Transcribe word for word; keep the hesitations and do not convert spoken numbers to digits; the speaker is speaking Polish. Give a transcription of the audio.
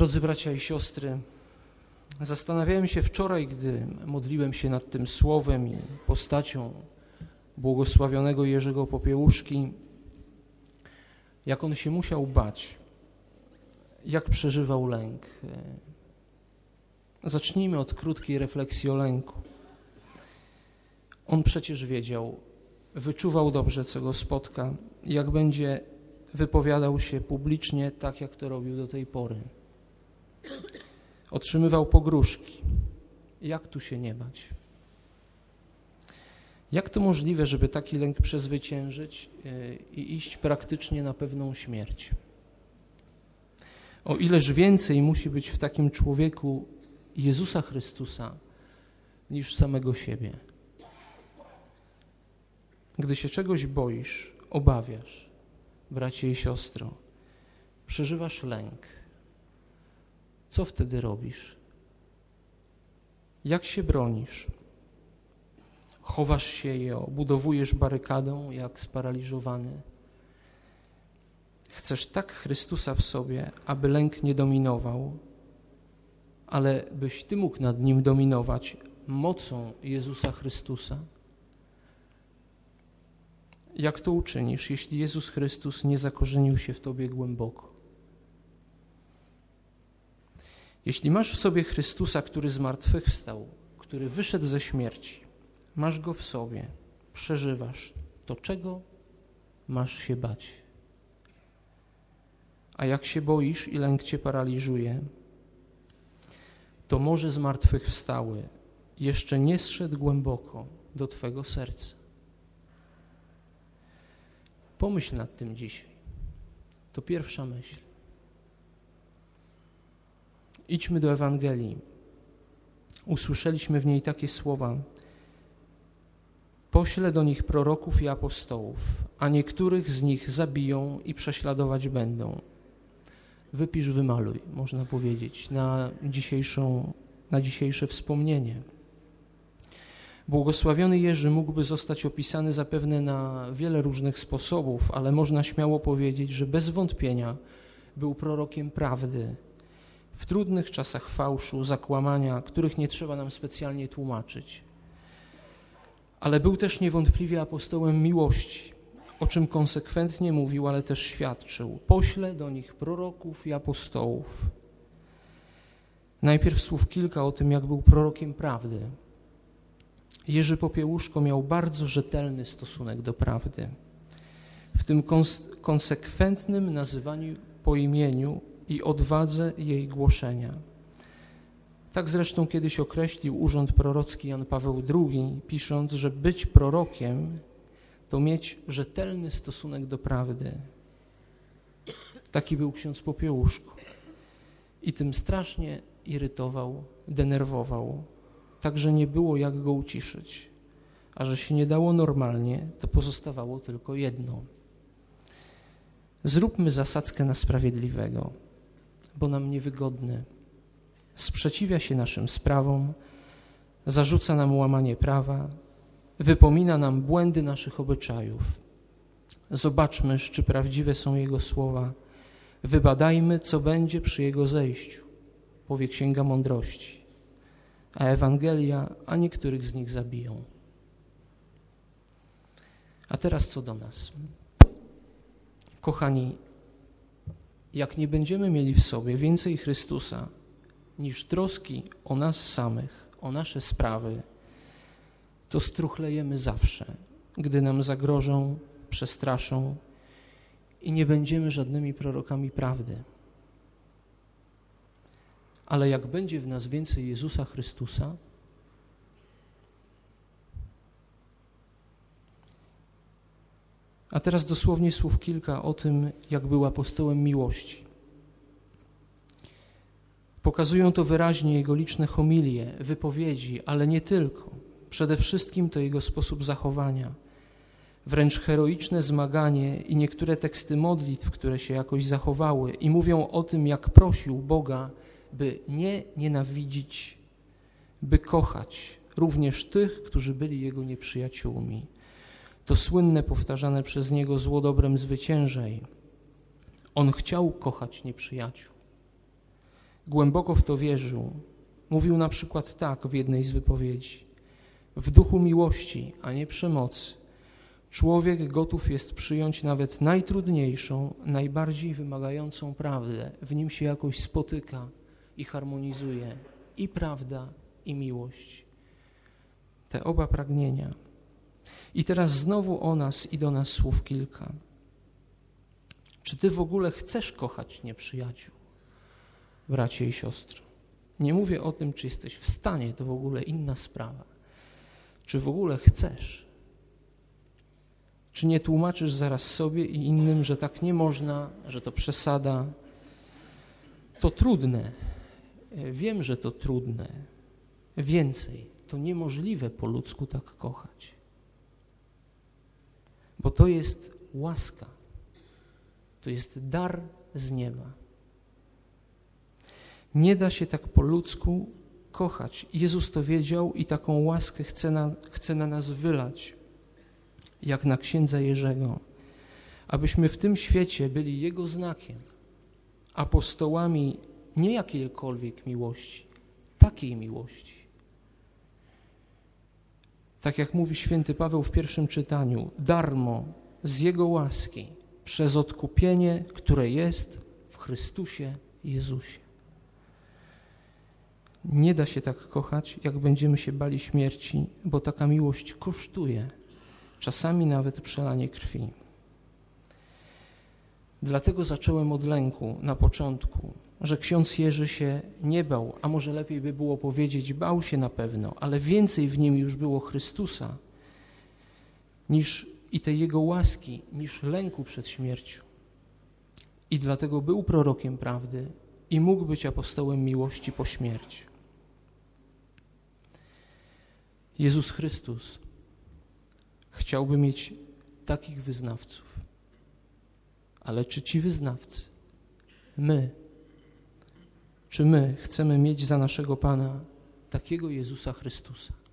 Drodzy bracia i siostry, zastanawiałem się wczoraj, gdy modliłem się nad tym słowem i postacią błogosławionego Jerzego Popiełuszki, jak on się musiał bać, jak przeżywał lęk. Zacznijmy od krótkiej refleksji o lęku. On przecież wiedział, wyczuwał dobrze, co go spotka, jak będzie wypowiadał się publicznie tak, jak to robił do tej pory. Otrzymywał pogróżki. Jak tu się nie bać? Jak to możliwe, żeby taki lęk przezwyciężyć i iść praktycznie na pewną śmierć? O ileż więcej musi być w takim człowieku Jezusa Chrystusa niż samego siebie. Gdy się czegoś boisz, obawiasz, bracie i siostro, przeżywasz lęk, co wtedy robisz? Jak się bronisz? Chowasz się i obudowujesz barykadą jak sparaliżowany? Chcesz tak Chrystusa w sobie, aby lęk nie dominował, ale byś Ty mógł nad nim dominować mocą Jezusa Chrystusa? Jak to uczynisz, jeśli Jezus Chrystus nie zakorzenił się w Tobie głęboko? Jeśli masz w sobie Chrystusa, który zmartwychwstał, który wyszedł ze śmierci, masz Go w sobie, przeżywasz, to czego masz się bać? A jak się boisz i lęk Cię paraliżuje, to może zmartwychwstały jeszcze nie zszedł głęboko do Twego serca. Pomyśl nad tym dzisiaj. To pierwsza myśl. Idźmy do Ewangelii. Usłyszeliśmy w niej takie słowa: poślę do nich proroków i apostołów, a niektórych z nich zabiją i prześladować będą. Wypisz, wymaluj, można powiedzieć, na, dzisiejszą, na dzisiejsze wspomnienie. Błogosławiony Jerzy mógłby zostać opisany zapewne na wiele różnych sposobów, ale można śmiało powiedzieć, że bez wątpienia był prorokiem prawdy, w trudnych czasach fałszu, zakłamania, których nie trzeba nam specjalnie tłumaczyć. Ale był też niewątpliwie apostołem miłości, o czym konsekwentnie mówił, ale też świadczył. Poślę do nich proroków i apostołów. Najpierw słów kilka o tym, jak był prorokiem prawdy. Jerzy Popiełuszko miał bardzo rzetelny stosunek do prawdy. W tym kons- konsekwentnym nazywaniu po imieniu i odwadze jej głoszenia. Tak zresztą kiedyś określił urząd prorocki Jan Paweł drugi, pisząc, że być prorokiem to mieć rzetelny stosunek do prawdy. Taki był ksiądz Popiełuszko. I tym strasznie irytował, denerwował. Tak, że nie było jak go uciszyć. A że się nie dało normalnie, to pozostawało tylko jedno. Zróbmy zasadzkę na sprawiedliwego, bo nam niewygodny. Sprzeciwia się naszym sprawom, zarzuca nam łamanie prawa, wypomina nam błędy naszych obyczajów. Zobaczmy, czy prawdziwe są Jego słowa. Wybadajmy, co będzie przy Jego zejściu, powie Księga Mądrości. A Ewangelia, a niektórych z nich zabiją. A teraz co do nas. Kochani, jak nie będziemy mieli w sobie więcej Chrystusa niż troski o nas samych, o nasze sprawy, to struchlejemy zawsze, gdy nam zagrożą, przestraszą i nie będziemy żadnymi prorokami prawdy. Ale jak będzie w nas więcej Jezusa Chrystusa, a teraz dosłownie słów kilka o tym, jak był apostołem miłości. Pokazują to wyraźnie jego liczne homilie, wypowiedzi, ale nie tylko. Przede wszystkim to jego sposób zachowania, wręcz heroiczne zmaganie i niektóre teksty modlitw, które się jakoś zachowały i mówią o tym, jak prosił Boga, by nie nienawidzić, by kochać również tych, którzy byli jego nieprzyjaciółmi. To słynne, powtarzane przez niego zło dobrem zwyciężaj. On chciał kochać nieprzyjaciół. głęboko w to wierzył, mówił na przykład tak w jednej z wypowiedzi: w duchu miłości, a nie przemocy, człowiek gotów jest przyjąć nawet najtrudniejszą, najbardziej wymagającą prawdę. W nim się jakoś spotyka i harmonizuje i prawda, i miłość. Te oba pragnienia. I teraz znowu o nas i do nas słów kilka. Czy ty w ogóle chcesz kochać nieprzyjaciół, bracie i siostry? Nie mówię o tym, czy jesteś w stanie, to w ogóle inna sprawa. Czy w ogóle chcesz? Czy nie tłumaczysz zaraz sobie i innym, że tak nie można, że to przesada? To trudne. Wiem, że to trudne. Więcej, to niemożliwe po ludzku tak kochać. Bo to jest łaska. To jest dar z nieba. Nie da się tak po ludzku kochać. Jezus to wiedział i taką łaskę chce na, chce na nas wylać, jak na księdza Jerzego, abyśmy w tym świecie byli Jego znakiem, apostołami nie jakiejkolwiek miłości, takiej miłości. Tak jak mówi święty Paweł w pierwszym czytaniu, darmo z Jego łaski, przez odkupienie, które jest w Chrystusie Jezusie. Nie da się tak kochać, jak będziemy się bali śmierci, bo taka miłość kosztuje, czasami nawet przelanie krwi. Dlatego zacząłem od lęku na początku, że ksiądz Jerzy się nie bał, a może lepiej by było powiedzieć, bał się na pewno, ale więcej w nim już było Chrystusa niż i tej Jego łaski, niż lęku przed śmiercią. I dlatego był prorokiem prawdy i mógł być apostołem miłości po śmierci. Jezus Chrystus chciałby mieć takich wyznawców. Ale czy ci wyznawcy, my, czy my chcemy mieć za naszego Pana takiego Jezusa Chrystusa?